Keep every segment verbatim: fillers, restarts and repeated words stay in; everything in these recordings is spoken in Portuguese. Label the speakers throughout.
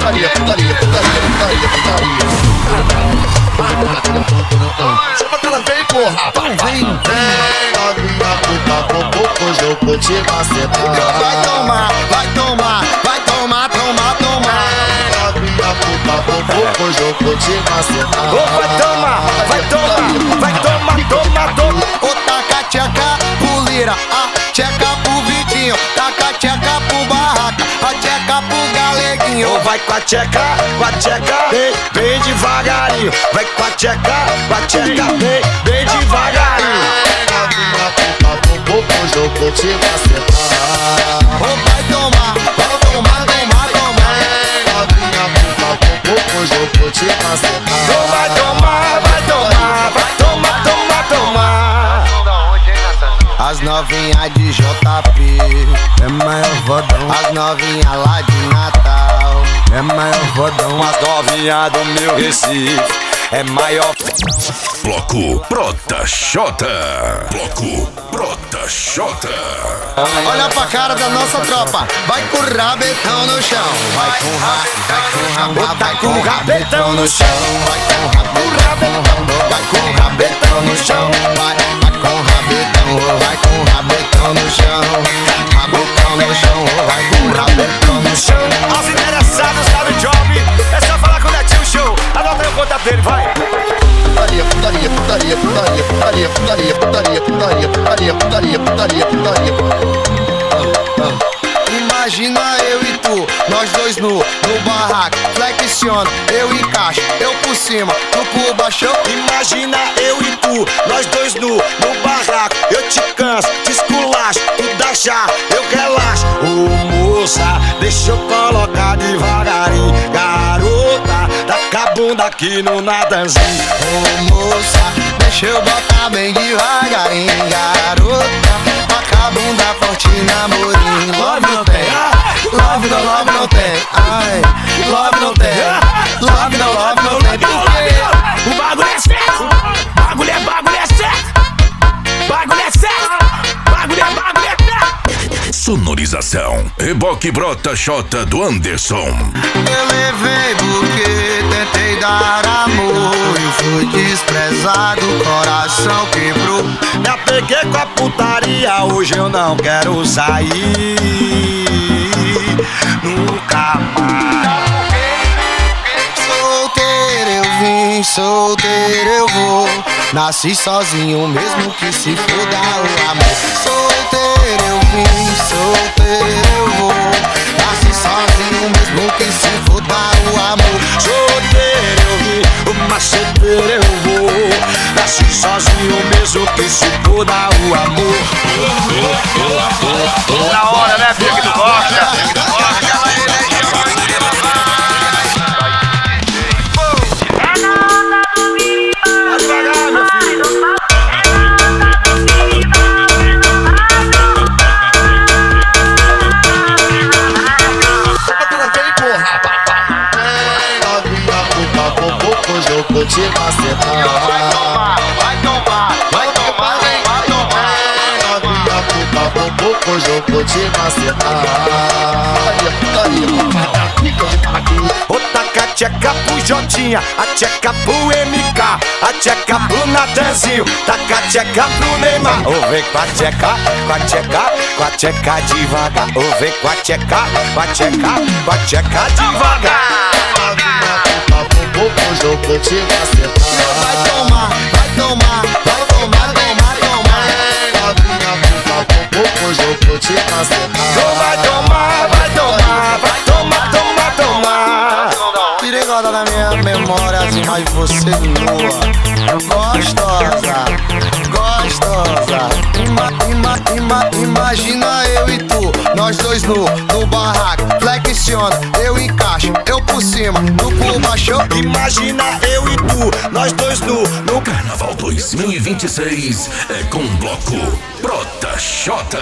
Speaker 1: putaria, putaria, putaria, putaria, putaria. Chama que ela vem, porra.
Speaker 2: Vem, vem.
Speaker 1: Novinha, puta, popô, hoje eu vou te macetar.
Speaker 2: Vai tomar, vai tomar, vai tomar, tomar, tomar.
Speaker 1: Novinha, puta, popô, hoje eu vou te macetar.
Speaker 2: Vai tomar, vai tomar, vai tomar, tomar, tomar. Ô, taca tcheca pro Lira, a tcheca pro Vitinho, taca tcheca pro Barraca, a tcheca pro Galeguinho. Ô, vai com a tcheca, com a tcheca, bem, bem devagarinho. Vai com a tcheca, com a tcheca, bem, bem devagarinho.
Speaker 1: Novinha, puta, popô, hoje eu vou te macetar.
Speaker 2: Ô, vai tomar, vai tomar, tomar, tomar.
Speaker 1: Novinha, puta, popô, hoje eu vou te macetar.
Speaker 2: Ô, vai tomar, vai tomar, vai tomar, tomar, tomar. As novinhas de J P é maior vodão. As novinhas lá de Natal é maior vodão. As novinhas do meu Recife é maior.
Speaker 3: Bloco Prota Xota. Bloco Prota Xota.
Speaker 2: Olha pra cara da nossa tropa, vai com o rabetão no chão. Vai com ra, vai com rabetão, vai com o rabetão no chão. Vai com o rabetão, vai com o rabetão no chão. Vai, vai com o rabetão, vai com o rabetão no chão. Rabetão no chão, vai com o rabetão no chão. Aos interessados, sabe o job? É só falar com o Netinho Show. Anota aí o contato dele, vai.
Speaker 1: Putaria, putaria, putaria, putaria, putaria, putaria, putaria, putaria, putaria, putaria, putaria, putaria.
Speaker 2: Imagina eu e tu, nós dois nu, no barraco, flexiona, eu encaixo, eu por cima, tu por baixo. Imagina eu e tu, nós dois nu, no barraco, eu te canso, te esculacho, tu dá chá, eu relaxo. Ô moça, deixa eu colocar devagarinho, garota, taca a bunda aqui no nadanzinho. Ô moça, deixa eu botar bem devagarinho, garota, taca a bunda forte namorinho. Love não tem, love não, love não tem, ai, love não tem, love não, love não tem, porque
Speaker 4: o bagulho é certo, bagulho é bagulho é certo, bagulho é certo, bagulho é bagulho é certo.
Speaker 3: Sonorização Reboque Prota Xota do Anderson.
Speaker 2: eu levei porque tentei dar amor e fui desprezado, coração quebrou. Me apeguei com a putaria, hoje eu não quero sair nunca mais. Solteiro eu vim, solteiro eu vou. Nasci sozinho mesmo que se foda o amor. Solteiro eu vim, solteiro eu vou. Nasci sozinho mesmo que se foda o amor. Solteiro eu vim, mas solteiro eu vou. Nasci sozinho mesmo que se foda o amor.
Speaker 4: Na hora, né, filho, que tu gosta?
Speaker 1: Eu vou te macetar.
Speaker 2: Vai tomar, vai tomar, vai tomar, vai tomar.
Speaker 1: Novinha, puta, popô, hoje eu vou te macetar.
Speaker 2: Ô, taca a tcheca pro Jotinha, a tcheca pro M K, a tcheca pro Natanzinho, taca a tcheca pro Neymar. Ô, vem com a tcheca, com a tcheca, com a tcheca devagar. Ô, vem com a tcheca, com a tcheca, com a tcheca devagar.
Speaker 1: Hoje eu vou te macetar.
Speaker 2: Vai tomar, vai tomar, vai tomar, tomar, tomar.
Speaker 1: Novinha, puta, popô, hoje eu vou te macetar.
Speaker 2: Vai tomar, vai tomar, vai tomar, tomar, tomar. Perigosa da minha memória, mas você nua, gostosa, gostosa. Ima, ima, ima, imagina eu e tu, nós dois nu, no barraco, flexiona, eu encaixo, eu por cima, tu por baixo. Imagina eu e tu, nós dois nu, no
Speaker 3: Carnaval dois mil e vinte e seis é com Bloco Prota Xota.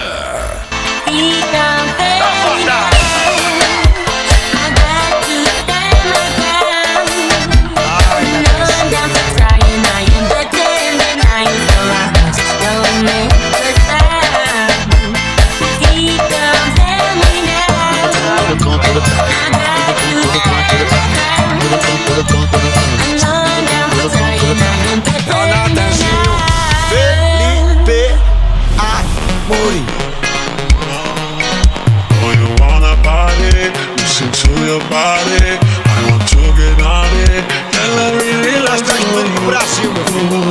Speaker 1: Tudo
Speaker 5: listen to your body. I want to get on it. And let me relax.
Speaker 2: Brasil, meu filho.